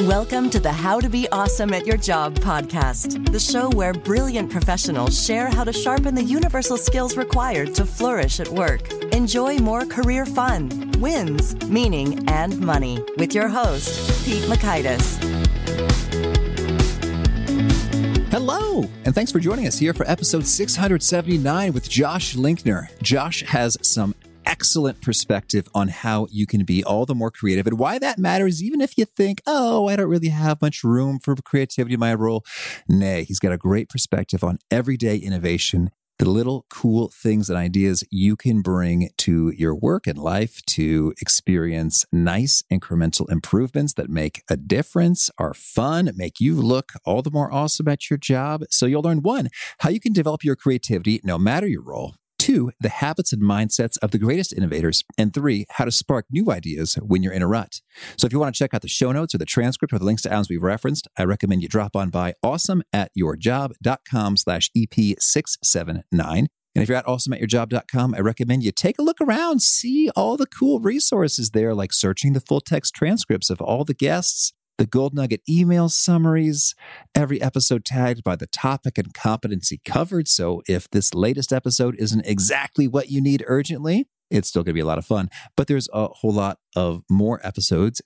Welcome to the How to Be Awesome at Your Job podcast, the show where brilliant professionals share how to sharpen the universal skills required to flourish at work. Enjoy more career fun, wins, meaning, and money with your host, Pete Mockaitis. Hello, and thanks for joining us here for episode 679 with Josh Linkner. Josh has some excellent perspective on how you can be all the more creative and why that matters, even if you think, oh, I don't really have much room for creativity in my role. Nay, he's got a great perspective on everyday innovation, the little cool things and ideas you can bring to your work and life to experience nice incremental improvements that make a difference, are fun, make you look all the more awesome at your job. So you'll learn, 1, how you can develop your creativity no matter your role. 2, the habits and mindsets of the greatest innovators. And 3, how to spark new ideas when you're in a rut. So if you want to check out the show notes or the transcript or the links to items we've referenced, I recommend you drop on by awesomeatyourjob.com/EP679. And if you're at awesomeatyourjob.com, I recommend you take a look around, see all the cool resources there, like searching the full text transcripts of all the guests, the Gold Nugget email summaries, every episode tagged by the topic and competency covered. So if this latest episode isn't exactly what you need urgently, it's still going to be a lot of fun. But there's a whole lot of more episodes,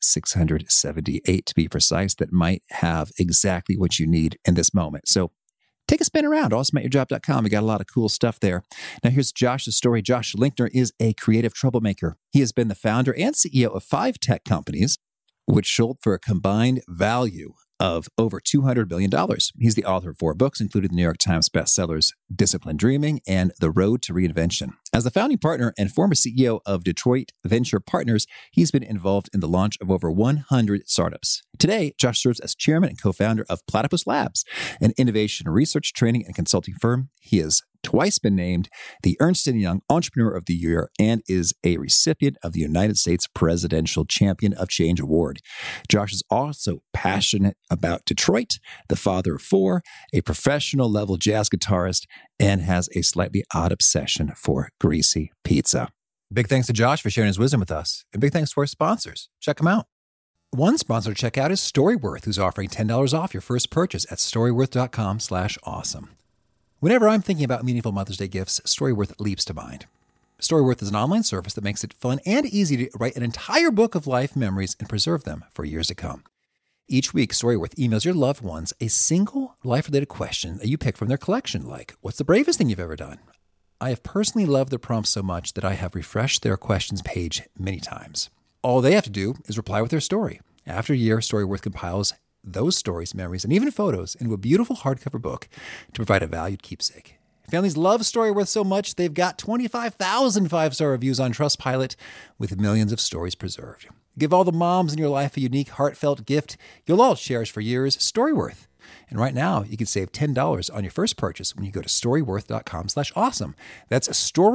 678 to be precise, that might have exactly what you need in this moment. So take a spin around, awesomeatyourjob.com. We got a lot of cool stuff there. Now here's Josh's story. Josh Linkner is a creative troublemaker. He has been the founder and CEO of 5 tech companies, which sold for a combined value of over $200 billion. He's the author of 4 books, including the New York Times bestsellers Disciplined Dreaming and The Road to Reinvention. As the founding partner and former CEO of Detroit Venture Partners, he's been involved in the launch of over 100 startups. Today, Josh serves as chairman and co-founder of Platypus Labs, an innovation research, training, and consulting firm. He has twice been named the Ernst & Young Entrepreneur of the Year and is a recipient of the United States Presidential Champion of Change Award. Josh is also passionate about Detroit, the father of 4, a professional level jazz guitarist, and has a slightly odd obsession for greasy pizza. Big thanks to Josh for sharing his wisdom with us. And big thanks to our sponsors. Check them out. One sponsor to check out is Storyworth, who's offering $10 off your first purchase at storyworth.com/awesome. Whenever I'm thinking about meaningful Mother's Day gifts, Storyworth leaps to mind. Storyworth is an online service that makes it fun and easy to write an entire book of life memories and preserve them for years to come. Each week, Storyworth emails your loved ones a single life-related question that you pick from their collection, like, what's the bravest thing you've ever done? I have personally loved their prompts so much that I have refreshed their questions page many times. All they have to do is reply with their story. After a year, Storyworth compiles those stories, memories, and even photos into a beautiful hardcover book to provide a valued keepsake. Families love Storyworth so much, they've got 25,000 5-star reviews on Trustpilot with millions of stories preserved. Give all the moms in your life a unique, heartfelt gift you'll all cherish for years, Storyworth. And right now, you can save $10 on your first purchase when you go to storyworth.com/awesome. That's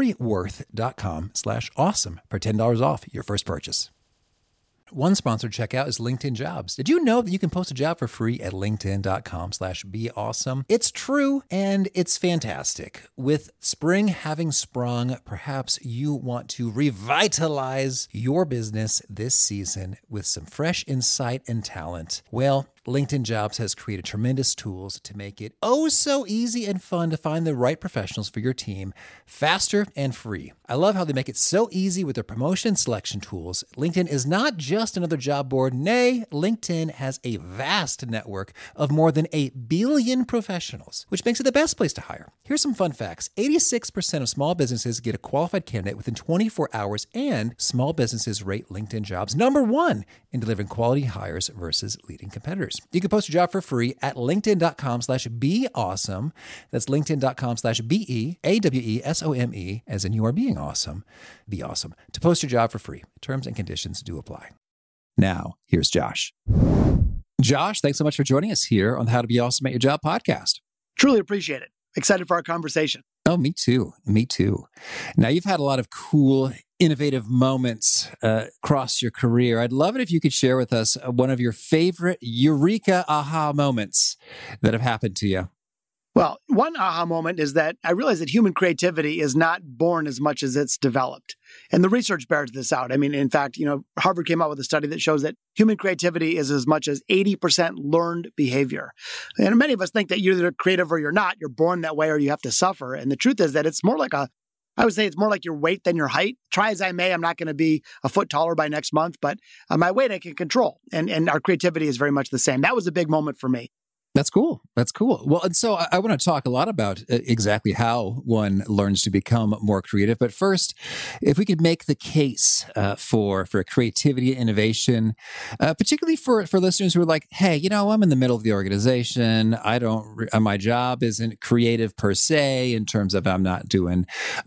storyworth.com/awesome for $10 off your first purchase. One sponsored checkout is LinkedIn Jobs. Did you know that you can post a job for free at linkedin.com/beawesome? It's true, and it's fantastic. With spring having sprung, perhaps you want to revitalize your business this season with some fresh insight and talent. Well, LinkedIn Jobs has created tremendous tools to make it oh so easy and fun to find the right professionals for your team, faster and free. I love how they make it so easy with their promotion and selection tools. LinkedIn is not just another job board. Nay, LinkedIn has a vast network of more than 1 billion professionals, which makes it the best place to hire. Here's some fun facts. 86% of small businesses get a qualified candidate within 24 hours, and small businesses rate LinkedIn Jobs number 1 in delivering quality hires versus leading competitors. You can post your job for free at linkedin.com/beawesome. That's linkedin.com/BEAWESOME, as in you are being awesome. Be awesome. To post your job for free. Terms and conditions do apply. Now, here's Josh. Josh, thanks so much for joining us here on the How to Be Awesome at Your Job podcast. Truly appreciate it. Excited for our conversation. Oh, me too. Me too. Now, you've had a lot of cool, innovative moments across your career. I'd love it if you could share with us one of your favorite eureka aha moments that have happened to you. Well, one aha moment is that I realized that human creativity is not born as much as it's developed. And the research bears this out. I mean, in fact, Harvard came out with a study that shows that human creativity is as much as 80% learned behavior. And many of us think that you're either creative or you're not. You're born that way or you have to suffer. And the truth is that it's more like I would say it's more like your weight than your height. Try as I may, I'm not going to be a foot taller by next month, but my weight I can control. And our creativity is very much the same. That was a big moment for me. That's cool. That's cool. Well, and so I want to talk a lot about exactly how one learns to become more creative. But first, if we could make the case for creativity and innovation, particularly for listeners who are like, hey, I'm in the middle of the organization. My job isn't creative per se in terms of I'm not doing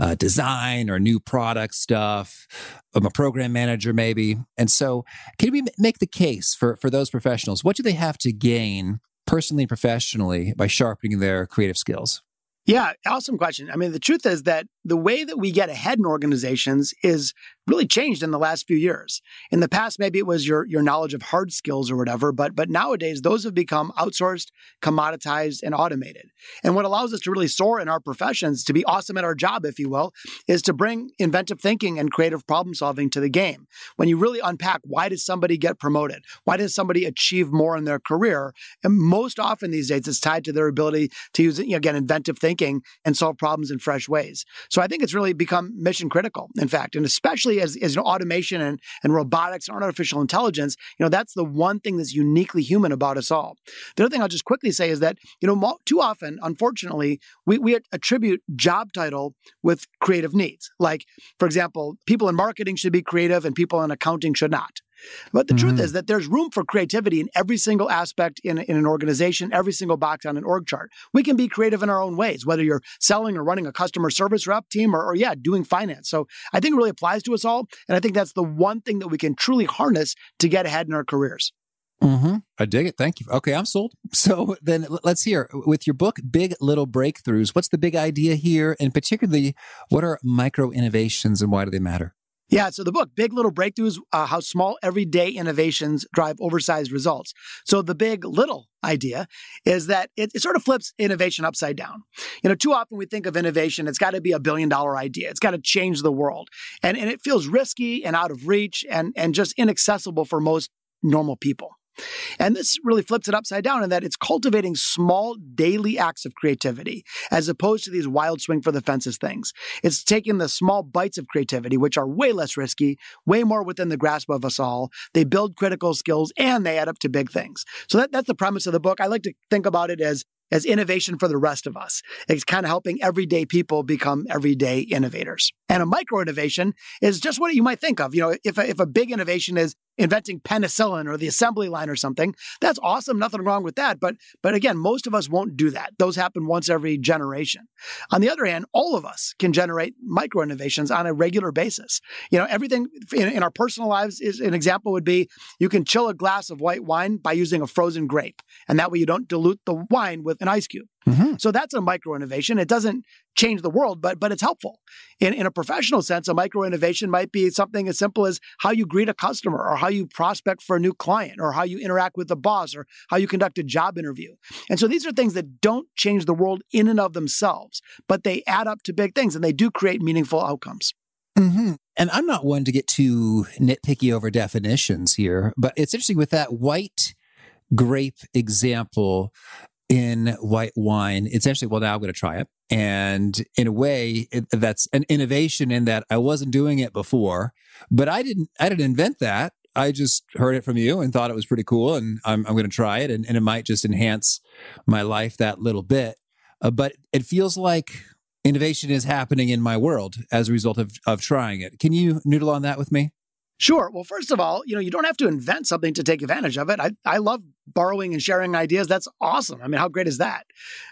design or new product stuff. I'm a program manager maybe. And so can we make the case for those professionals? What do they have to gain personally and professionally by sharpening their creative skills? Yeah, awesome question. I mean, the truth is that the way that we get ahead in organizations is really changed in the last few years. In the past, maybe it was your knowledge of hard skills or whatever, but nowadays those have become outsourced, commoditized, and automated. And what allows us to really soar in our professions, to be awesome at our job, if you will, is to bring inventive thinking and creative problem solving to the game. When you really unpack, why does somebody get promoted? Why does somebody achieve more in their career? And most often these days, it's tied to their ability to use, again, inventive thinking and solve problems in fresh ways. So I think it's really become mission critical, in fact, and especially as automation and robotics and artificial intelligence, that's the one thing that's uniquely human about us all. The other thing I'll just quickly say is that, too often, unfortunately, we attribute job title with creative needs. Like, for example, people in marketing should be creative and people in accounting should not. But the truth is that there's room for creativity in every single aspect in an organization, every single box on an org chart. We can be creative in our own ways, whether you're selling or running a customer service rep team or doing finance. So I think it really applies to us all. And I think that's the one thing that we can truly harness to get ahead in our careers. Mm-hmm. I dig it. Thank you. Okay, I'm sold. So then let's hear, with your book, Big Little Breakthroughs, what's the big idea here? And particularly, what are micro innovations and why do they matter? Yeah, so the book, Big Little Breakthroughs, How Small Everyday Innovations Drive Oversized Results. So the big little idea is that it sort of flips innovation upside down. Too often we think of innovation, it's got to be $1 billion idea. It's got to change the world. And it feels risky and out of reach and just inaccessible for most normal people. And this really flips it upside down in that it's cultivating small daily acts of creativity as opposed to these wild swing for the fences things. It's taking the small bites of creativity, which are way less risky, way more within the grasp of us all. They build critical skills and they add up to big things. So that's the premise of the book. I like to think about it as innovation for the rest of us. It's kind of helping everyday people become everyday innovators. And a micro innovation is just what you might think of. If a big innovation is inventing penicillin or the assembly line or something, that's awesome. Nothing wrong with that. But again, most of us won't do that. Those happen once every generation. On the other hand, all of us can generate micro innovations on a regular basis. Everything in our personal lives is an example would be you can chill a glass of white wine by using a frozen grape. And that way you don't dilute the wine with an ice cube. Mm-hmm. So that's a micro innovation. It doesn't change the world, but it's helpful. In a professional sense, a micro innovation might be something as simple as how you greet a customer or how you prospect for a new client or how you interact with the boss or how you conduct a job interview. And so these are things that don't change the world in and of themselves, but they add up to big things and they do create meaningful outcomes. Mm-hmm. And I'm not one to get too nitpicky over definitions here, but it's interesting with that white grape example. In white wine, it's actually, well, now I'm going to try it. And in a way, that's an innovation in that I wasn't doing it before, but I didn't invent that. I just heard it from you and thought it was pretty cool. And I'm going to try it. And it might just enhance my life that little bit. But it feels like innovation is happening in my world as a result of trying it. Can you noodle on that with me? Sure. Well, first of all, you don't have to invent something to take advantage of it. I love borrowing and sharing ideas. That's awesome. I mean, how great is that?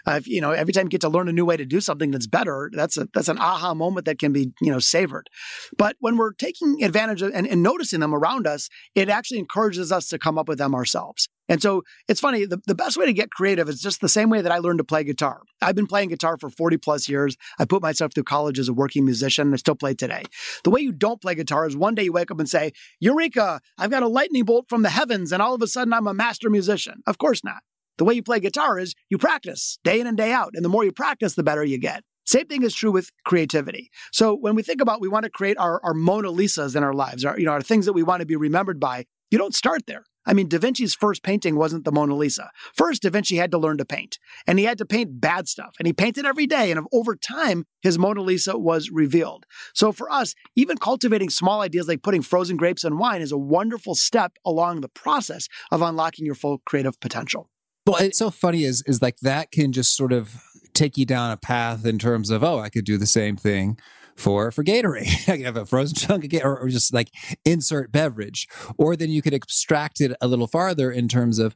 Every time you get to learn a new way to do something that's better, that's an aha moment that can be, savored. But when we're taking advantage of and noticing them around us, it actually encourages us to come up with them ourselves. And so it's funny, the best way to get creative is just the same way that I learned to play guitar. I've been playing guitar for 40 plus years. I put myself through college as a working musician and I still play today. The way you don't play guitar is one day you wake up and say, Eureka, I've got a lightning bolt from the heavens and all of a sudden I'm a master musician. Of course not. The way you play guitar is you practice day in and day out. And the more you practice, the better you get. Same thing is true with creativity. So when we think about, we want to create our Mona Lisas in our lives, our things that we want to be remembered by, you don't start there. I mean, Da Vinci's first painting wasn't the Mona Lisa. First, Da Vinci had to learn to paint, and he had to paint bad stuff, and he painted every day, and over time, his Mona Lisa was revealed. So for us, even cultivating small ideas like putting frozen grapes in wine is a wonderful step along the process of unlocking your full creative potential. Well, it's so funny is like that can just sort of take you down a path in terms of, I could do the same thing for Gatorade. I could have a frozen chunk of Gatorade or just like insert beverage. Or then you could extract it a little farther in terms of,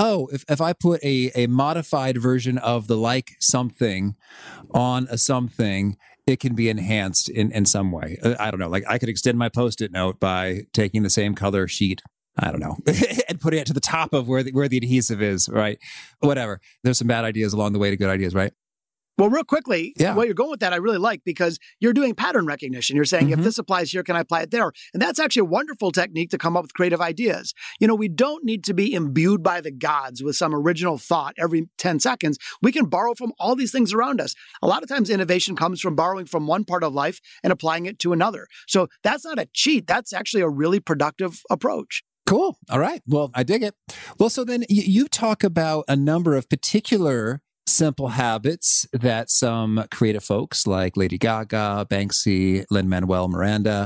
if I put a modified version of the like something on a something, it can be enhanced in some way. I don't know. Like I could extend my Post-it note by taking the same color sheet, I don't know, and putting it to the top of where the adhesive is, right? Whatever. There's some bad ideas along the way to good ideas, right? Well, real quickly, what you're going with that, I really like because you're doing pattern recognition. You're saying, if this applies here, can I apply it there? And that's actually a wonderful technique to come up with creative ideas. We don't need to be imbued by the gods with some original thought every 10 seconds. We can borrow from all these things around us. A lot of times innovation comes from borrowing from one part of life and applying it to another. So that's not a cheat. That's actually a really productive approach. Cool. All right. Well, I dig it. Well, so then you talk about a number of particular simple habits that some creative folks like Lady Gaga, Banksy, Lin-Manuel Miranda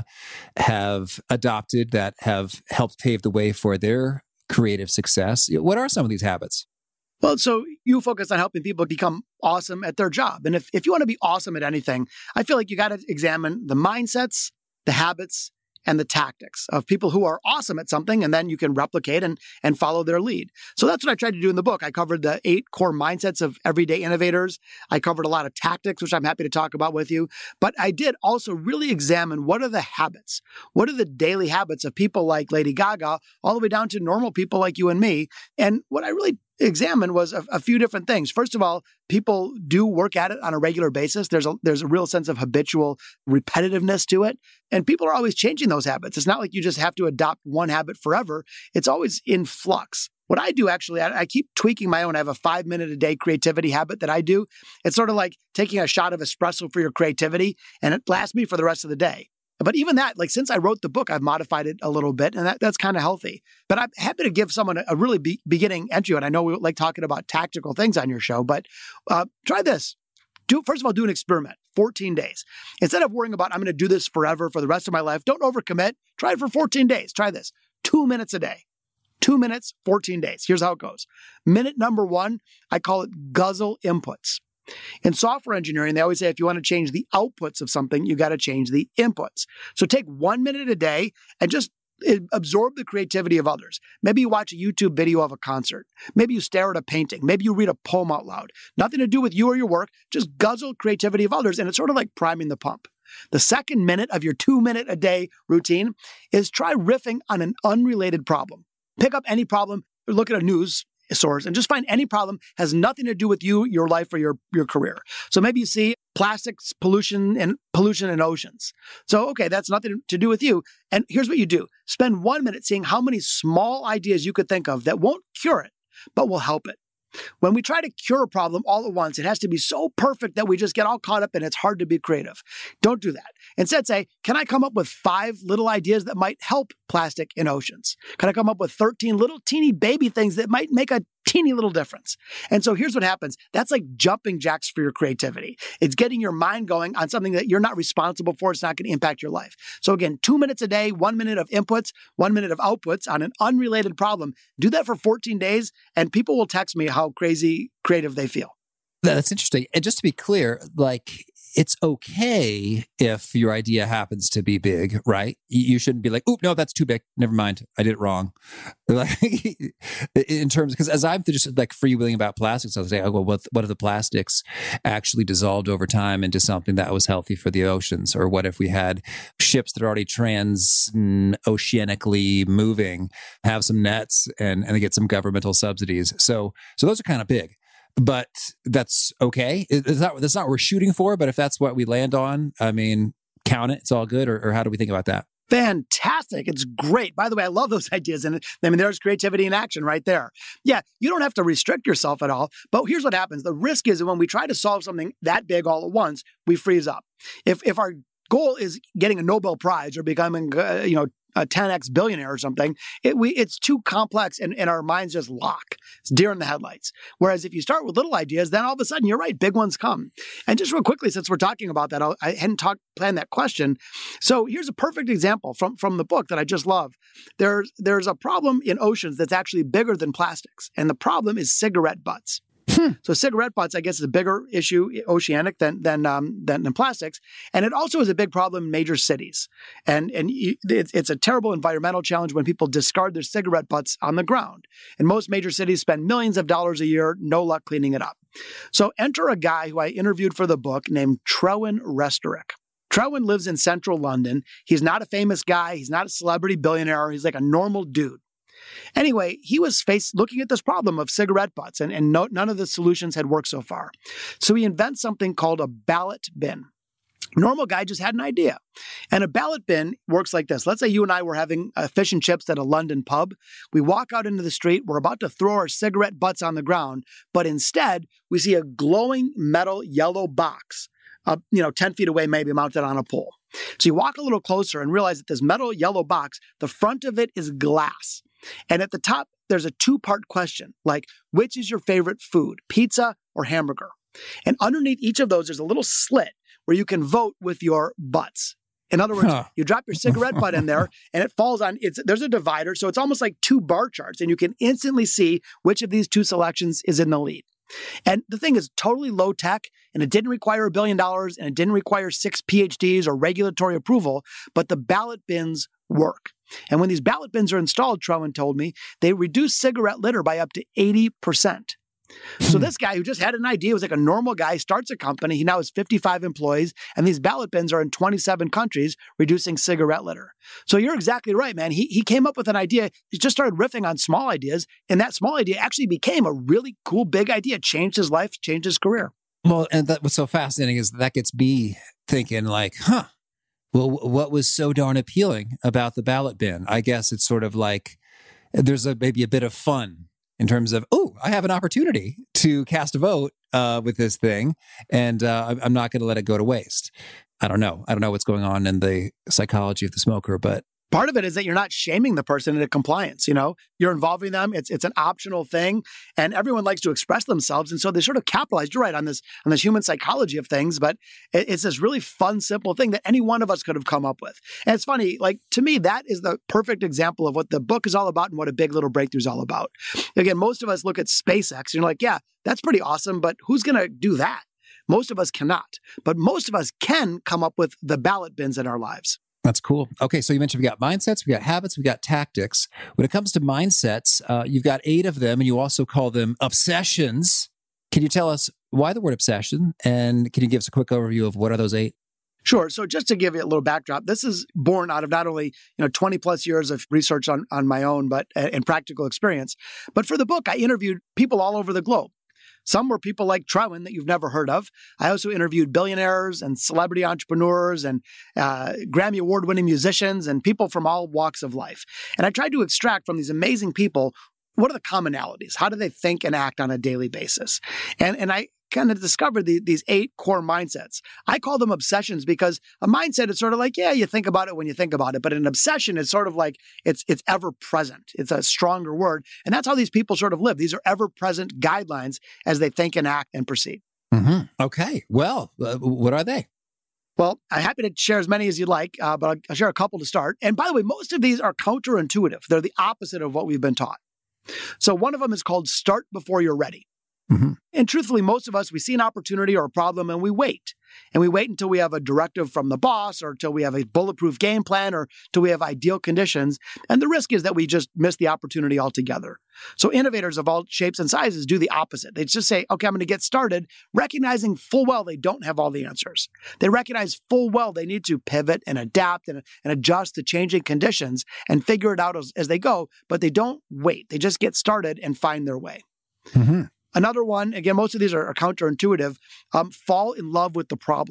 have adopted that have helped pave the way for their creative success. What are some of these habits? Well, so you focus on helping people become awesome at their job. And if you want to be awesome at anything, I feel like you got to examine the mindsets, the habits, and the tactics of people who are awesome at something, and then you can replicate and follow their lead. So that's what I tried to do in the book. I covered the 8 core mindsets of everyday innovators. I covered a lot of tactics, which I'm happy to talk about with you. But I did also really examine what are the habits? What are the daily habits of people like Lady Gaga, all the way down to normal people like you and me? And what I really examined was a few different things. First of all, people do work at it on a regular basis. There's a real sense of habitual repetitiveness to it. And people are always changing those habits. It's not like you just have to adopt one habit forever. It's always in flux. What I do actually, I keep tweaking my own. I have a 5-minute a day creativity habit that I do. It's sort of like taking a shot of espresso for your creativity, and it lasts me for the rest of the day. But even that, like since I wrote the book, I've modified it a little bit, and that's kind of healthy. But I'm happy to give someone a really beginning entry. And I know we like talking about tactical things on your show, but try this. First of all, do an experiment, 14 days. Instead of worrying about, I'm going to do this forever for the rest of my life, don't overcommit. Try it for 14 days. Try this, 2 minutes a day. 2 minutes, 14 days. Here's how it goes. Minute number 1, I call it guzzle inputs. In software engineering, they always say if you want to change the outputs of something, you got to change the inputs. So take 1 minute a day and just absorb the creativity of others. Maybe you watch a YouTube video of a concert. Maybe you stare at a painting. Maybe you read a poem out loud. Nothing to do with you or your work, just guzzle creativity of others. And it's sort of like priming the pump. The second minute of your 2 minute a day routine is try riffing on an unrelated problem. Pick up any problem, look at a news source, and just find any problem has nothing to do with you, your life, or your career. So maybe you see plastics pollution in oceans. So, okay, that's nothing to do with you. And here's what you do. Spend 1 minute seeing how many small ideas you could think of that won't cure it, but will help it. When we try to cure a problem all at once, it has to be so perfect that we just get all caught up and it's hard to be creative. Don't do that. Instead, say, can I come up with 5 little ideas that might help plastic in oceans? Can I come up with 13 little teeny baby things that might make a teeny little difference? And so here's what happens. That's like jumping jacks for your creativity. It's getting your mind going on something that you're not responsible for. It's not going to impact your life. So again, 2 minutes a day, 1 minute of inputs, 1 minute of outputs on an unrelated problem. Do that for 14 days, and people will text me how crazy creative they feel. That's interesting. And just to be clear, like, it's okay if your idea happens to be big, right? You shouldn't be like, "Oop, no, that's too big. Never mind. I did it wrong." Like, in terms, because as I'm just like freewheeling about plastics, I was saying, "Oh, well, what if the plastics actually dissolved over time into something that was healthy for the oceans? Or what if we had ships that are already transoceanically moving, have some nets, and they get some governmental subsidies?" So those are kind of big. But that's okay. That's not what we're shooting for. But if that's what we land on, I mean, count it. It's all good. Or how do we think about that? Fantastic. It's great. By the way, I love those ideas. And I mean, there's creativity in action right there. Yeah, you don't have to restrict yourself at all. But here's what happens. The risk is that when we try to solve something that big all at once, we freeze up. If our goal is getting a Nobel Prize or becoming, a 10x billionaire or something, it's too complex and our minds just lock. It's deer in the headlights. Whereas if you start with little ideas, then all of a sudden, you're right, big ones come. And just real quickly, since we're talking about that, I hadn't planned that question. So here's a perfect example from the book that I just love. There's a problem in oceans that's actually bigger than plastics. And the problem is cigarette butts. So cigarette butts, I guess, is a bigger issue oceanic than plastics. And it also is a big problem in major cities. And it's a terrible environmental challenge when people discard their cigarette butts on the ground. And most major cities spend millions of dollars a year, no luck cleaning it up. So enter a guy who I interviewed for the book named Trewin Restorick. Trewin lives in central London. He's not a famous guy. He's not a celebrity billionaire. He's like a normal dude. Anyway, he was looking at this problem of cigarette butts, and none of the solutions had worked so far. So he invents something called a ballot bin. Normal guy just had an idea. And a ballot bin works like this. Let's say you and I were having fish and chips at a London pub. We walk out into the street. We're about to throw our cigarette butts on the ground. But instead, we see a glowing metal yellow box, 10 feet away, maybe mounted on a pole. So you walk a little closer and realize that this metal yellow box, the front of it is glass. And at the top, there's a two-part question, like, which is your favorite food, pizza or hamburger? And underneath each of those, there's a little slit where you can vote with your butts. In other words, you drop your cigarette butt in there and it falls on, there's a divider. So it's almost like two bar charts and you can instantly see which of these two selections is in the lead. And the thing is totally low tech and it didn't require $1 billion and it didn't require 6 PhDs or regulatory approval, but the ballot bins work. And when these ballot bins are installed, Trewin told me, they reduce cigarette litter by up to 80%. So this guy who just had an idea, was like a normal guy, starts a company. He now has 55 employees, and these ballot bins are in 27 countries, reducing cigarette litter. So you're exactly right, man. He came up with an idea. He just started riffing on small ideas, and that small idea actually became a really cool, big idea. Changed his life, changed his career. Well, and what's so fascinating is that gets me thinking like, well, what was so darn appealing about the ballot bin? I guess it's sort of like there's maybe a bit of fun in terms of, I have an opportunity to cast a vote with this thing, and I'm not going to let it go to waste. I don't know. I don't know what's going on in the psychology of the smoker, but part of it is that you're not shaming the person into compliance. You're involving them. It's an optional thing, and everyone likes to express themselves, and so they sort of capitalized. You're right on this human psychology of things, but it's this really fun, simple thing that any one of us could have come up with. And it's funny, like to me, that is the perfect example of what the book is all about and what a Big Little Breakthrough is all about. Again, most of us look at SpaceX and you're like, yeah, that's pretty awesome, but who's going to do that? Most of us cannot, but most of us can come up with the ballot bins in our lives. That's cool. Okay, so you mentioned we got mindsets, we got habits, we got tactics. When it comes to mindsets, you've got 8 of them, and you also call them obsessions. Can you tell us why the word obsession? And can you give us a quick overview of what are those 8? Sure. So just to give you a little backdrop, this is born out of not only 20 plus years of research on my own, but and practical experience. But for the book, I interviewed people all over the globe. Some were people like Trewin that you've never heard of. I also interviewed billionaires and celebrity entrepreneurs and Grammy Award-winning musicians and people from all walks of life. And I tried to extract from these amazing people, what are the commonalities? How do they think and act on a daily basis? And I kind of discovered these 8 core mindsets. I call them obsessions because a mindset is sort of like, yeah, you think about it when you think about it. But an obsession is sort of like it's ever present. It's a stronger word. And that's how these people sort of live. These are ever present guidelines as they think and act and proceed. Mm-hmm. Okay. Well, what are they? Well, I'm happy to share as many as you'd like, but I'll share a couple to start. And by the way, most of these are counterintuitive. They're the opposite of what we've been taught. So one of them is called start before you're ready. Mm-hmm. And truthfully, most of us, we see an opportunity or a problem and we wait. And we wait until we have a directive from the boss or until we have a bulletproof game plan or until we have ideal conditions. And the risk is that we just miss the opportunity altogether. So innovators of all shapes and sizes do the opposite. They just say, okay, I'm going to get started, recognizing full well they don't have all the answers. They recognize full well they need to pivot and adapt and adjust to changing conditions and figure it out as they go, but they don't wait. They just get started and find their way. Mm-hmm. Another one, again, most of these are counterintuitive, fall in love with the problem.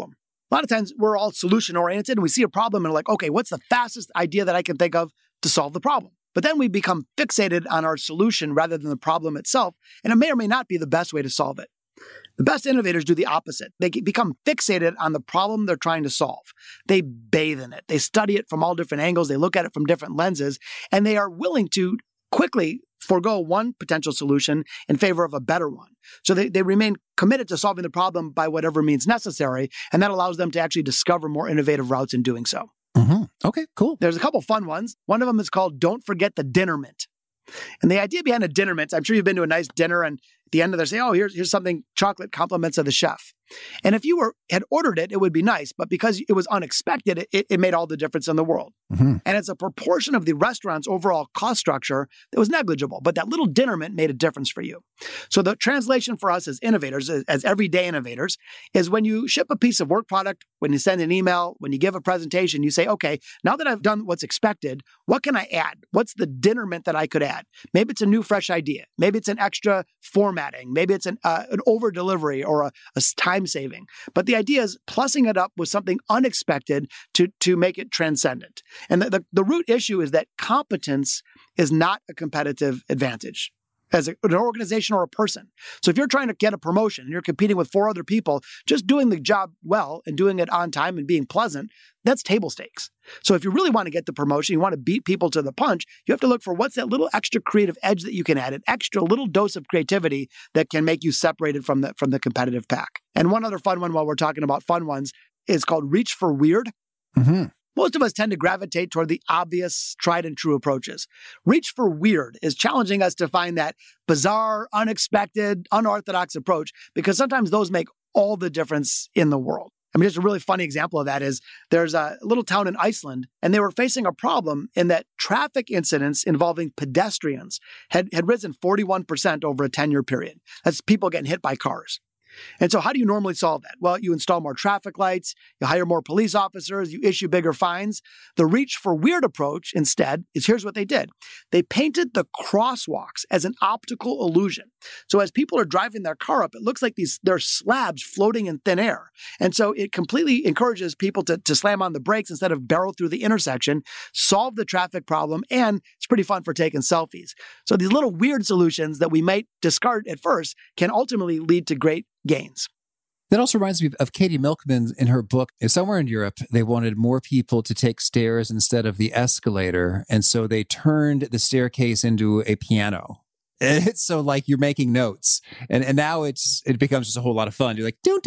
A lot of times we're all solution oriented and we see a problem and we're like, okay, what's the fastest idea that I can think of to solve the problem? But then we become fixated on our solution rather than the problem itself, and it may or may not be the best way to solve it. The best innovators do the opposite. They become fixated on the problem they're trying to solve. They bathe in it. They study it from all different angles. They look at it from different lenses, and they are willing to quickly forego one potential solution in favor of a better one. So they remain committed to solving the problem by whatever means necessary, and that allows them to actually discover more innovative routes in doing so. Mm-hmm. Okay, cool. There's a couple fun ones. One of them is called Don't Forget the Dinner Mint. And the idea behind a dinner mint, I'm sure you've been to a nice dinner and at the end of there say, oh, here's something, chocolate compliments of the chef. And if you had ordered it, it would be nice. But because it was unexpected, it made all the difference in the world. Mm-hmm. And it's a proportion of the restaurant's overall cost structure that was negligible. But that little dinner mint made a difference for you. So the translation for us as innovators, as everyday innovators, is when you ship a piece of work product, when you send an email, when you give a presentation, you say, okay, now that I've done what's expected, what can I add? What's the dinner mint that I could add? Maybe it's a new, fresh idea. Maybe it's an extra formatting. Maybe it's an over delivery or a time saving. But the idea is plussing it up with something unexpected to make it transcendent. And the root issue is that competence is not a competitive advantage as an organization or a person. So if you're trying to get a promotion and you're competing with 4 other people, just doing the job well and doing it on time and being pleasant, that's table stakes. So if you really want to get the promotion, you want to beat people to the punch, you have to look for what's that little extra creative edge that you can add, an extra little dose of creativity that can make you separated from the competitive pack. And one other fun one while we're talking about fun ones is called Reach for Weird. Mm-hmm. Most of us tend to gravitate toward the obvious, tried and true approaches. Reach for Weird is challenging us to find that bizarre, unexpected, unorthodox approach because sometimes those make all the difference in the world. I mean, just a really funny example of that is there's a little town in Iceland, and they were facing a problem in that traffic incidents involving pedestrians had risen 41% over a 10-year period. That's people getting hit by cars. And so how do you normally solve that? Well, you install more traffic lights, you hire more police officers, you issue bigger fines. The Reach for Weird approach instead is here's what they did. They painted the crosswalks as an optical illusion. So as people are driving their car up, it looks like there are slabs floating in thin air. And so it completely encourages people to slam on the brakes instead of barrel through the intersection, solve the traffic problem, and it's pretty fun for taking selfies. So these little weird solutions that we might discard at first can ultimately lead to great gains. That also reminds me of Katie Milkman in her book. Somewhere in Europe, they wanted more people to take stairs instead of the escalator. And so they turned the staircase into a piano. It's so like you're making notes. And now it becomes just a whole lot of fun. You're like, do,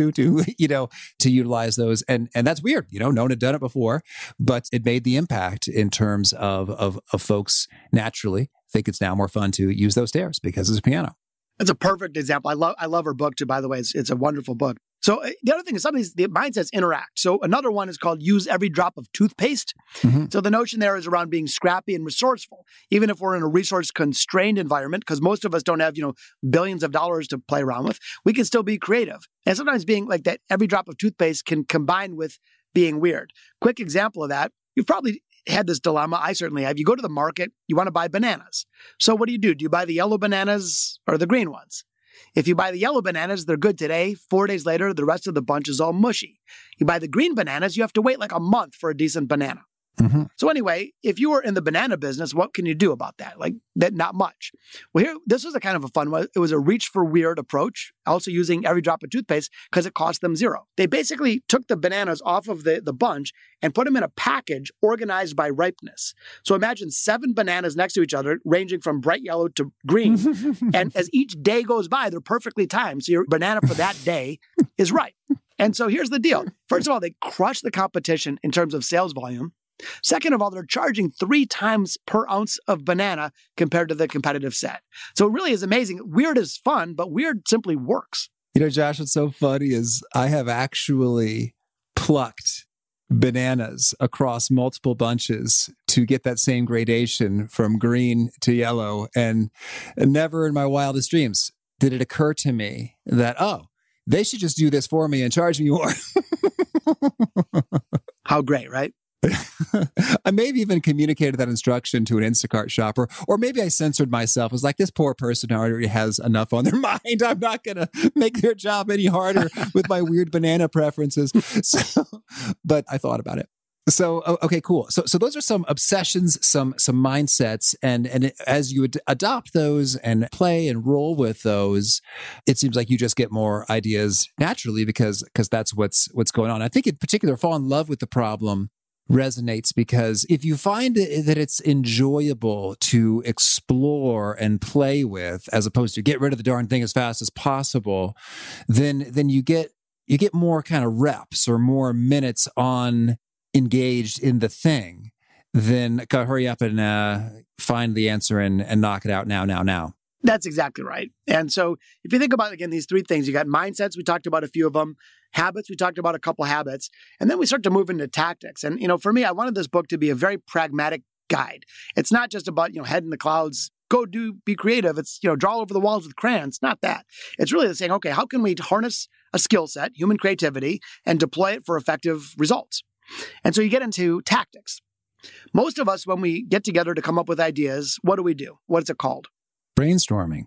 to utilize those. And that's weird. No one had done it before, but it made the impact in terms of folks naturally think it's now more fun to use those stairs because it's a piano. That's a perfect example. I love her book too, by the way. It's a wonderful book. So the other thing is some of these the mindsets interact. So another one is called use every drop of toothpaste. Mm-hmm. So the notion there is around being scrappy and resourceful, even if we're in a resource constrained environment, because most of us don't have, billions of dollars to play around with. We can still be creative. And sometimes being like that, every drop of toothpaste can combine with being weird. Quick example of that. You've probably had this dilemma. I certainly have. You go to the market, you want to buy bananas. So what do? Do you buy the yellow bananas or the green ones? If you buy the yellow bananas, they're good today. 4 days later, the rest of the bunch is all mushy. You buy the green bananas, you have to wait like a month for a decent banana. Mm-hmm. So anyway, if you were in the banana business, what can you do about that? Like that, not much. Well, here, this was a kind of a fun one. It was a Reach for Weird approach, also using every drop of toothpaste because it cost them $0. They basically took the bananas off of the bunch and put them in a package organized by ripeness. So imagine 7 bananas next to each other, ranging from bright yellow to green. And as each day goes by, they're perfectly timed. So your banana for that day is ripe. And so here's the deal. First of all, they crush the competition in terms of sales volume. Second of all, they're charging 3 times per ounce of banana compared to the competitive set. So it really is amazing. Weird is fun, but weird simply works. Josh, what's so funny is I have actually plucked bananas across multiple bunches to get that same gradation from green to yellow. And never in my wildest dreams did it occur to me that, they should just do this for me and charge me more. How great, right? I may have even communicated that instruction to an Instacart shopper, or maybe I censored myself. I was like, this poor person already has enough on their mind. I'm not going to make their job any harder with my weird banana preferences. So, but I thought about it. So, okay, cool. So those are some obsessions, some mindsets. And as you adopt those and play and roll with those, it seems like you just get more ideas naturally because that's what's going on. I think in particular, fall in love with the problem resonates because if you find that it's enjoyable to explore and play with, as opposed to get rid of the darn thing as fast as possible, then you get more kind of reps or more minutes on engaged in the thing, then hurry up and find the answer and knock it out now. That's exactly right. And so if you think about, again, these three things, you got mindsets, we talked about a few of them, habits, we talked about a couple habits, and then we start to move into tactics. And, for me, I wanted this book to be a very pragmatic guide. It's not just about, head in the clouds, be creative. It's, draw over the walls with crayons. Not that. It's really saying, okay, how can we harness a skill set, human creativity, and deploy it for effective results? And so you get into tactics. Most of us, when we get together to come up with ideas, what do? What's it called? Brainstorming.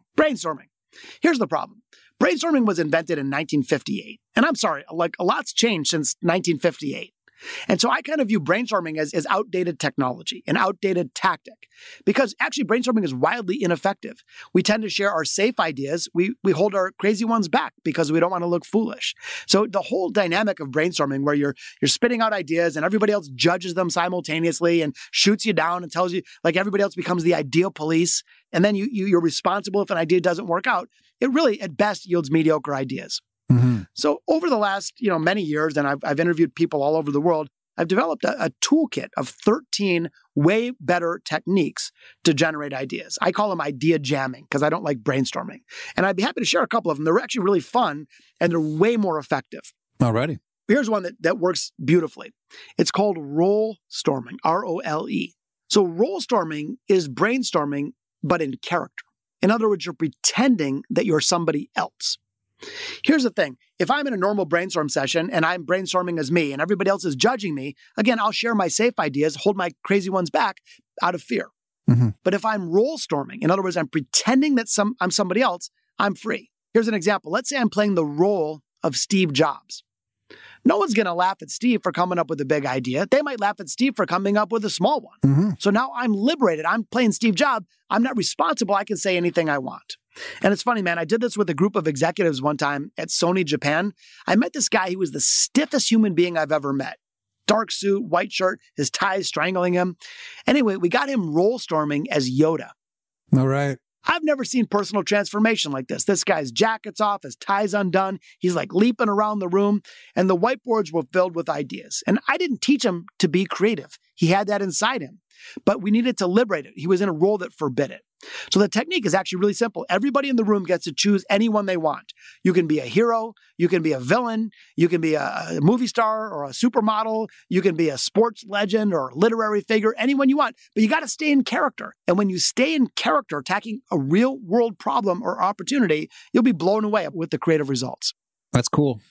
Here's the problem. Brainstorming was invented in 1958. And I'm sorry, a lot's changed since 1958. And so I kind of view brainstorming as outdated technology, an outdated tactic, because actually brainstorming is wildly ineffective. We tend to share our safe ideas. We hold our crazy ones back because we don't want to look foolish. So the whole dynamic of brainstorming where you're spitting out ideas and everybody else judges them simultaneously and shoots you down and tells you, like, everybody else becomes the ideal police. And then you're responsible if an idea doesn't work out. It really, at best, yields mediocre ideas. Mm-hmm. So over the last, many years, and I've interviewed people all over the world, I've developed a toolkit of 13 way better techniques to generate ideas. I call them idea jamming because I don't like brainstorming. And I'd be happy to share a couple of them. They're actually really fun and they're way more effective. Alrighty. Here's one that works beautifully. It's called role storming, ROLE. So role storming is brainstorming, but in character. In other words, you're pretending that you're somebody else. Here's the thing. If I'm in a normal brainstorm session and I'm brainstorming as me and everybody else is judging me, again, I'll share my safe ideas, hold my crazy ones back out of fear. Mm-hmm. But if I'm role storming, in other words, I'm pretending that I'm somebody else, I'm free. Here's an example. Let's say I'm playing the role of Steve Jobs. No one's going to laugh at Steve for coming up with a big idea. They might laugh at Steve for coming up with a small one. Mm-hmm. So now I'm liberated. I'm playing Steve Jobs. I'm not responsible. I can say anything I want. And it's funny, man, I did this with a group of executives one time at Sony Japan. I met this guy. He was the stiffest human being I've ever met. Dark suit, white shirt, his tie strangling him. Anyway, we got him role storming as Yoda. All right. I've never seen personal transformation like this. This guy's jacket's off, his tie's undone. He's like leaping around the room, and the whiteboards were filled with ideas. And I didn't teach him to be creative. He had that inside him, but we needed to liberate it. He was in a role that forbid it. So the technique is actually really simple. Everybody in the room gets to choose anyone they want. You can be a hero, you can be a villain, you can be a movie star or a supermodel, you can be a sports legend or literary figure, anyone you want, but you got to stay in character. And when you stay in character, attacking a real world problem or opportunity, you'll be blown away with the creative results. That's cool.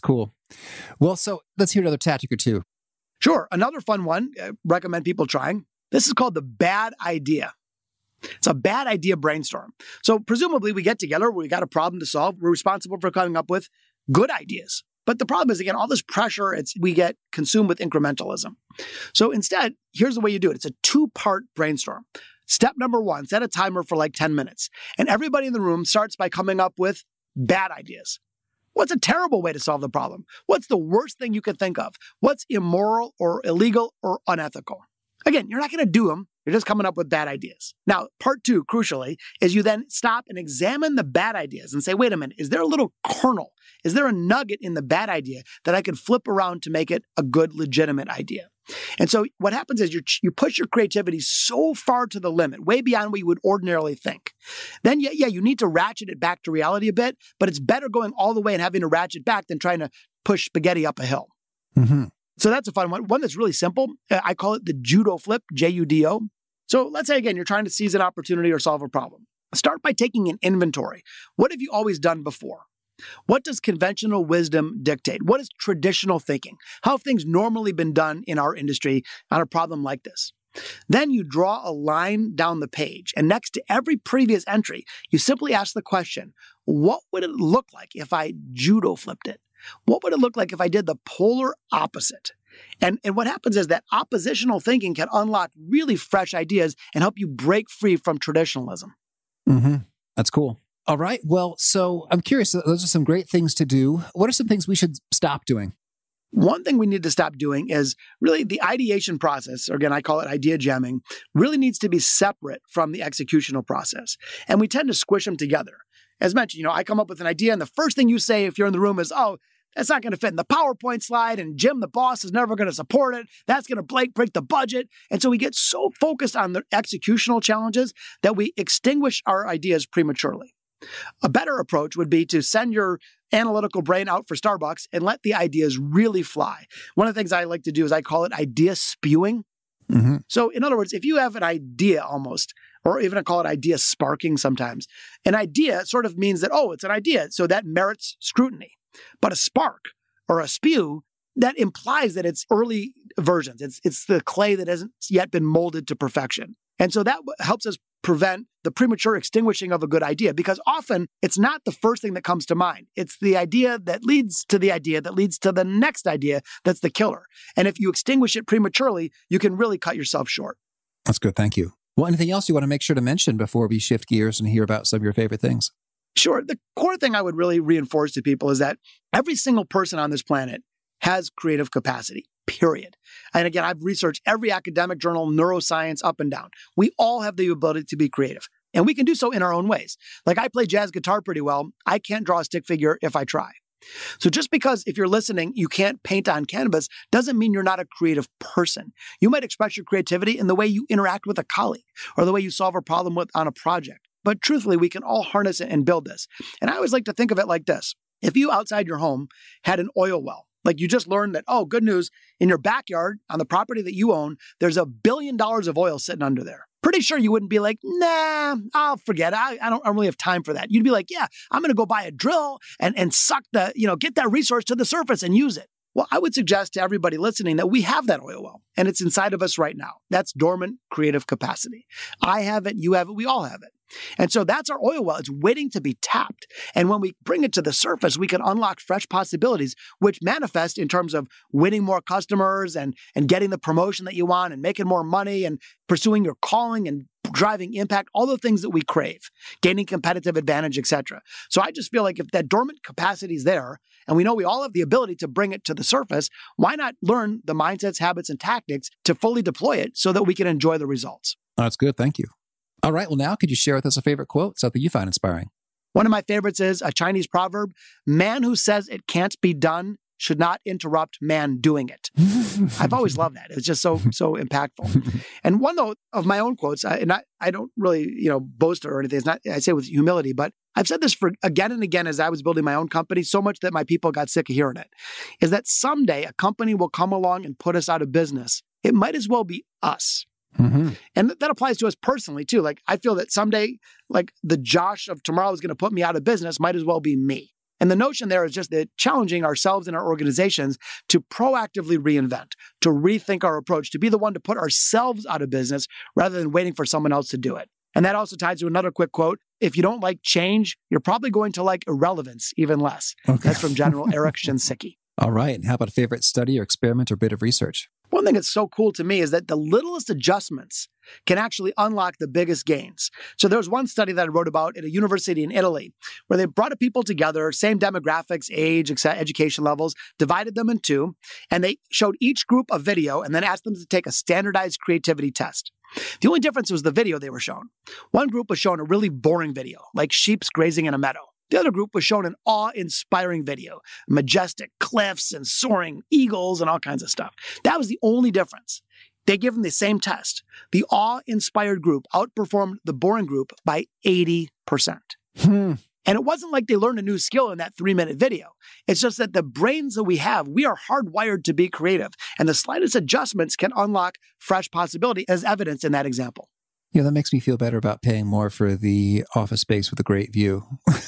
Well, so let's hear another tactic or two. Sure. Another fun one, I recommend people trying. This is called the bad idea. It's a bad idea brainstorm. So presumably we get together, we got a problem to solve. We're responsible for coming up with good ideas. But the problem is, again, all this pressure, we get consumed with incrementalism. So instead, here's the way you do it. It's a 2-part brainstorm. Step number 1, set a timer for like 10 minutes. And everybody in the room starts by coming up with bad ideas. What's a terrible way to solve the problem? What's the worst thing you could think of? What's immoral or illegal or unethical? Again, you're not going to do them. You're just coming up with bad ideas. Now, part 2, crucially, is you then stop and examine the bad ideas and say, wait a minute, is there a little kernel? Is there a nugget in the bad idea that I could flip around to make it a good, legitimate idea? And so what happens is you push your creativity so far to the limit, way beyond what you would ordinarily think. Then, you need to ratchet it back to reality a bit, but it's better going all the way and having to ratchet back than trying to push spaghetti up a hill. Mm-hmm. So that's a fun one. One that's really simple. I call it the judo flip, Judo. So let's say, again, you're trying to seize an opportunity or solve a problem. Start by taking an inventory. What have you always done before? What does conventional wisdom dictate? What is traditional thinking? How have things normally been done in our industry on a problem like this? Then you draw a line down the page, and next to every previous entry, you simply ask the question, what would it look like if I judo flipped it? What would it look like if I did the polar opposite? And what happens is that oppositional thinking can unlock really fresh ideas and help you break free from traditionalism. Mm-hmm. That's cool. All right. Well, so I'm curious, those are some great things to do. What are some things we should stop doing? One thing we need to stop doing is really the ideation process, or again, I call it idea jamming, really needs to be separate from the executional process. And we tend to squish them together. As mentioned, I come up with an idea, and the first thing you say if you're in the room is, oh, that's not going to fit in the PowerPoint slide, and Jim, the boss, is never going to support it. That's going to break the budget. And so we get so focused on the executional challenges that we extinguish our ideas prematurely. A better approach would be to send your analytical brain out for Starbucks and let the ideas really fly. One of the things I like to do is I call it idea spewing. Mm-hmm. So in other words, if you have an idea almost, or even I call it idea sparking sometimes, an idea sort of means that, oh, it's an idea, so that merits scrutiny. But a spark or a spew, that implies that it's early versions. It's the clay that hasn't yet been molded to perfection. And so that helps us prevent the premature extinguishing of a good idea, because often it's not the first thing that comes to mind. It's the idea that leads to the idea that leads to the next idea that's the killer. And if you extinguish it prematurely, you can really cut yourself short. That's good. Thank you. Well, anything else you want to make sure to mention before we shift gears and hear about some of your favorite things? Sure. The core thing I would really reinforce to people is that every single person on this planet has creative capacity, period. And again, I've researched every academic journal, neuroscience, up and down. We all have the ability to be creative, and we can do so in our own ways. Like I play jazz guitar pretty well. I can't draw a stick figure if I try. So just because if you're listening, you can't paint on canvas doesn't mean you're not a creative person. You might express your creativity in the way you interact with a colleague or the way you solve a problem on a project. But truthfully, we can all harness it and build this. And I always like to think of it like this. If you outside your home had an oil well, like you just learned that, oh, good news, in your backyard on the property that you own, there's $1 billion of oil sitting under there. Pretty sure you wouldn't be like, nah, I'll forget. I don't really have time for that. You'd be like, yeah, I'm going to go buy a drill and suck get that resource to the surface and use it. Well, I would suggest to everybody listening that we have that oil well, and it's inside of us right now. That's dormant creative capacity. I have it, you have it, we all have it. And so that's our oil well. It's waiting to be tapped. And when we bring it to the surface, we can unlock fresh possibilities, which manifest in terms of winning more customers and getting the promotion that you want and making more money and pursuing your calling and driving impact, all the things that we crave, gaining competitive advantage, etc. So I just feel like if that dormant capacity is there, and we know we all have the ability to bring it to the surface, why not learn the mindsets, habits, and tactics to fully deploy it so that we can enjoy the results? Oh, that's good. Thank you. All right. Well, now could you share with us a favorite quote, something you find inspiring? One of my favorites is a Chinese proverb, man who says it can't be done should not interrupt man doing it. I've always loved that. It's just so impactful. And one though of my own quotes, and I don't really boast or anything. It's not, I say with humility, but I've said this for again and again as I was building my own company, so much that my people got sick of hearing it, is that someday a company will come along and put us out of business. It might as well be us. Mm-hmm. And that applies to us personally too. Like I feel that someday, like the Josh of tomorrow is going to put me out of business, might as well be me. And the notion there is just that challenging ourselves and our organizations to proactively reinvent, to rethink our approach, to be the one to put ourselves out of business rather than waiting for someone else to do it. And that also ties to another quick quote. If you don't like change, you're probably going to like irrelevance even less. Okay. That's from General Eric Shinseki. All right. And how about a favorite study or experiment or bit of research? One thing that's so cool to me is that the littlest adjustments can actually unlock the biggest gains. So there was one study that I wrote about at a university in Italy where they brought people together, same demographics, age, education levels, divided them in two, and they showed each group a video and then asked them to take a standardized creativity test. The only difference was the video they were shown. One group was shown a really boring video, like sheep grazing in a meadow. The other group was shown an awe-inspiring video, majestic cliffs and soaring eagles and all kinds of stuff. That was the only difference. They gave them the same test. The awe-inspired group outperformed the boring group by 80%. And it wasn't like they learned a new skill in that 3-minute video. It's just that the brains that we have, we are hardwired to be creative, and the slightest adjustments can unlock fresh possibility, as evidenced in that example. That makes me feel better about paying more for the office space with a great view.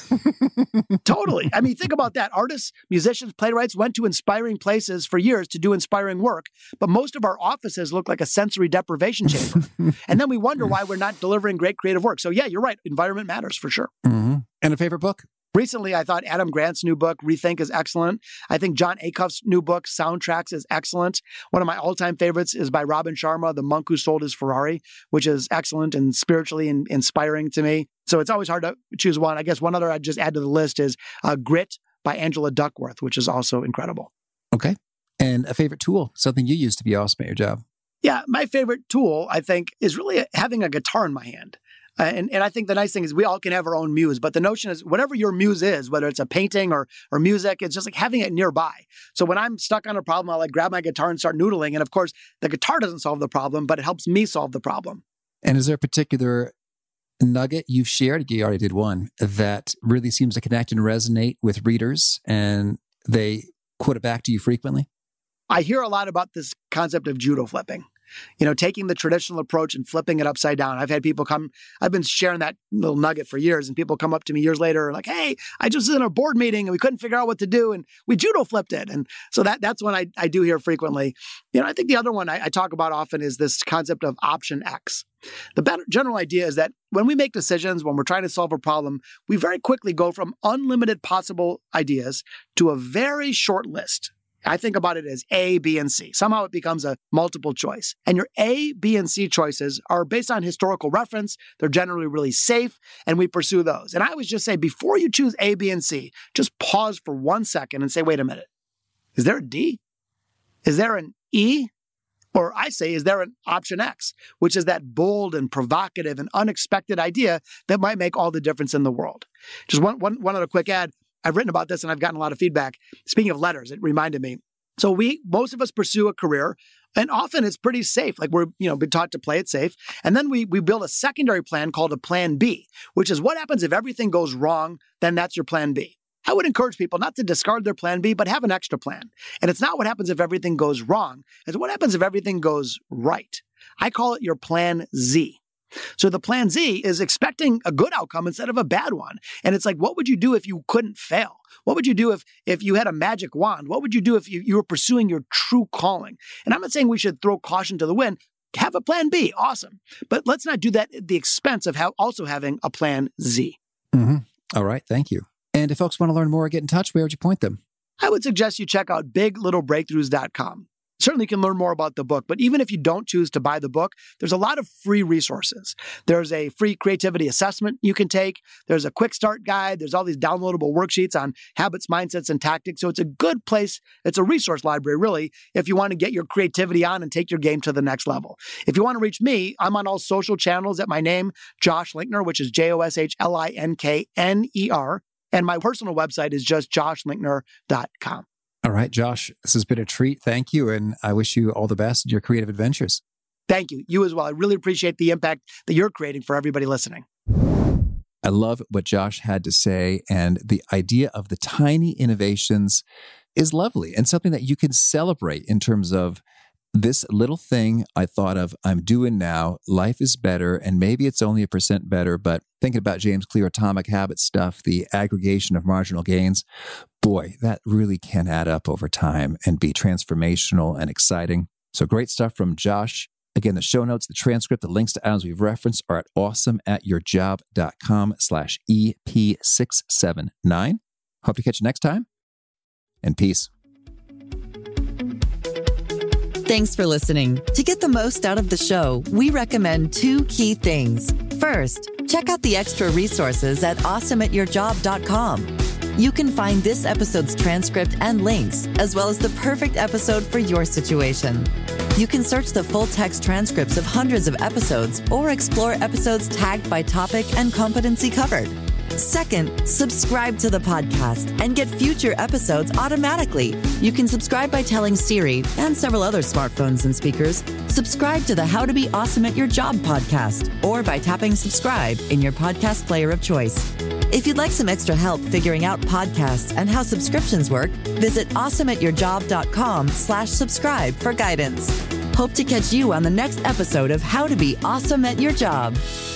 Totally. I mean, think about that. Artists, musicians, playwrights went to inspiring places for years to do inspiring work, but most of our offices look like a sensory deprivation chamber. And then we wonder why we're not delivering great creative work. So yeah, you're right. Environment matters for sure. Mm-hmm. And a favorite book? Recently, I thought Adam Grant's new book, Rethink, is excellent. I think John Acuff's new book, Soundtracks, is excellent. One of my all-time favorites is by Robin Sharma, The Monk Who Sold His Ferrari, which is excellent and spiritually inspiring to me. So it's always hard to choose one. I guess one other I'd just add to the list is Grit by Angela Duckworth, which is also incredible. Okay. And a favorite tool, something you use to be awesome at your job? Yeah, my favorite tool, I think, is really having a guitar in my hand. And I think the nice thing is we all can have our own muse, but the notion is whatever your muse is, whether it's a painting or music, it's just like having it nearby. So when I'm stuck on a problem, I'll like grab my guitar and start noodling. And of course, the guitar doesn't solve the problem, but it helps me solve the problem. And is there a particular nugget you've shared, you already did one, that really seems to connect and resonate with readers and they quote it back to you frequently? I hear a lot about this concept of judo flipping. Taking the traditional approach and flipping it upside down. I've had people come, I've been sharing that little nugget for years, and people come up to me years later like, hey, I just was in a board meeting and we couldn't figure out what to do and we judo flipped it. And so that's one I do hear frequently. I think the other one I talk about often is this concept of option X. The general idea is that when we make decisions, when we're trying to solve a problem, we very quickly go from unlimited possible ideas to a very short list. I think about it as A, B, and C. Somehow it becomes a multiple choice. And your A, B, and C choices are based on historical reference. They're generally really safe, and we pursue those. And I always just say, before you choose A, B, and C, just pause for 1 second and say, wait a minute. Is there a D? Is there an E? Or I say, is there an option X, which is that bold and provocative and unexpected idea that might make all the difference in the world? Just one other quick ad. I've written about this and I've gotten a lot of feedback. Speaking of letters, it reminded me. So most of us pursue a career and often it's pretty safe. Like we're, been taught to play it safe. And then we build a secondary plan called a plan B, which is what happens if everything goes wrong, then that's your plan B. I would encourage people not to discard their plan B, but have an extra plan. And it's not what happens if everything goes wrong. It's what happens if everything goes right. I call it your plan Z. So the plan Z is expecting a good outcome instead of a bad one. And it's like, what would you do if you couldn't fail? What would you do if you had a magic wand? What would you do if you were pursuing your true calling? And I'm not saying we should throw caution to the wind. Have a plan B. Awesome. But let's not do that at the expense of also having a plan Z. Mm-hmm. All right. Thank you. And if folks want to learn more or get in touch, where would you point them? I would suggest you check out biglittlebreakthroughs.com. Certainly you can learn more about the book, but even if you don't choose to buy the book, there's a lot of free resources. There's a free creativity assessment you can take. There's a quick start guide. There's all these downloadable worksheets on habits, mindsets, and tactics. So it's a good place. It's a resource library, really, if you want to get your creativity on and take your game to the next level. If you want to reach me, I'm on all social channels at my name, Josh Linkner, which is JoshLinkner. And my personal website is just joshlinkner.com. All right, Josh, this has been a treat. Thank you. And I wish you all the best in your creative adventures. Thank you. You as well. I really appreciate the impact that you're creating for everybody listening. I love what Josh had to say. And the idea of the tiny innovations is lovely and something that you can celebrate in terms of this little thing I thought of, I'm doing now, life is better, and maybe it's only 1% better, but thinking about James Clear Atomic Habits stuff, the aggregation of marginal gains, boy, that really can add up over time and be transformational and exciting. So great stuff from Josh. Again, the show notes, the transcript, the links to items we've referenced are at awesomeatyourjob.com/EP679. Hope to catch you next time, and peace. Thanks for listening. To get the most out of the show, we recommend 2 key things. First, check out the extra resources at awesomeatyourjob.com. You can find this episode's transcript and links, as well as the perfect episode for your situation. You can search the full text transcripts of hundreds of episodes or explore episodes tagged by topic and competency covered. Second, subscribe to the podcast and get future episodes automatically. You can subscribe by telling Siri and several other smartphones and speakers, subscribe to the How to Be Awesome at Your Job podcast, or by tapping subscribe in your podcast player of choice. If you'd like some extra help figuring out podcasts and how subscriptions work, visit awesomeatyourjob.com/subscribe for guidance. Hope to catch you on the next episode of How to Be Awesome at Your Job.